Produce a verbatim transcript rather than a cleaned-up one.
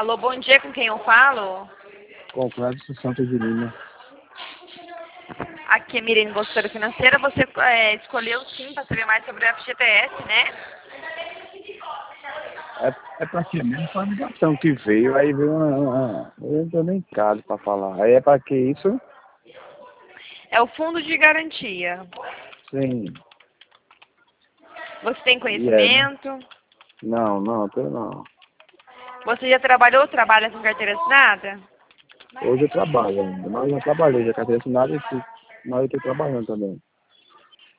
Alô, bom dia, com quem eu falo? Com Clécio Santos de Lima. Aqui é Mirene, consultora financeira. Você é, escolheu sim para saber mais sobre o F G T S, né? É, é pra quê mesmo? Foi a ligação que veio, aí veio uma... uma eu não tô nem em casa pra falar. Aí é pra que isso? É o fundo de garantia. Sim. Você tem E é, né? conhecimento? Não, não, tô não. Você já trabalhou ou trabalha com carteira assinada? Hoje eu trabalho ainda, mas eu já trabalhei, já carteira assinada e sim. Mas eu tô trabalhando também.